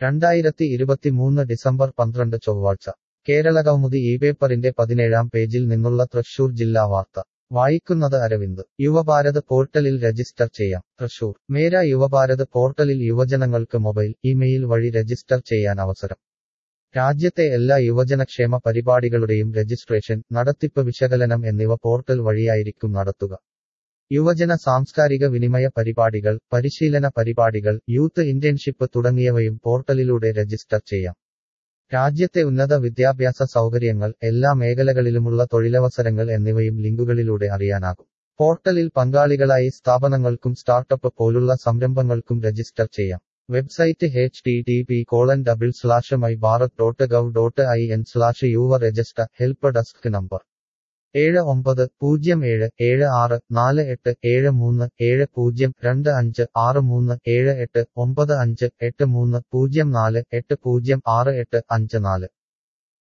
2023 December 12 ചൊവ്വാഴ്ച കേരളകൗമുദി ഈ പേപ്പറിന്റെ 17-ാം പേജിൽ നിന്നുള്ള തൃശൂർ ജില്ലാ വാർത്ത വായിക്കുന്നത് അരവിന്ദ്. യുവഭാരത് പോർട്ടലിൽ രജിസ്റ്റർ ചെയ്യാം. തൃശൂർ മേര യുവഭാരത് പോർട്ടലിൽ യുവജനങ്ങൾക്ക് മൊബൈൽ, ഇമെയിൽ വഴി രജിസ്റ്റർ ചെയ്യാൻ അവസരം. രാജ്യത്തെ എല്ലാ യുവജനക്ഷേമ പരിപാടികളുടെയും രജിസ്ട്രേഷൻ, നടത്തിപ്പ് വിശകലനം എന്നിവ പോർട്ടൽ വഴിയായിരിക്കും നടത്തുക. യുവജന സാംസ്കാരിക വിനിമയ പരിപാടികൾ, പരിശീലന പരിപാടികൾ, യൂത്ത് ഇന്റേൺഷിപ്പ് തുടങ്ങിയവയും പോർട്ടലിലൂടെ രജിസ്റ്റർ ചെയ്യാം. രാജ്യത്തെ ഉന്നത വിദ്യാഭ്യാസ സൗകര്യങ്ങൾ, എല്ലാ മേഖലകളിലുമുള്ള തൊഴിലവസരങ്ങൾ എന്നിവയും ലിങ്കുകളിലൂടെ അറിയാനാകും. പോർട്ടലിൽ പങ്കാളികളായി സ്ഥാപനങ്ങൾക്കും സ്റ്റാർട്ടപ്പ് പോലുള്ള സംരംഭങ്ങൾക്കും രജിസ്റ്റർ ചെയ്യാം. Website http://mybharat.gov.in/yuva-register. Help desk number 70707647370370256383048048068554.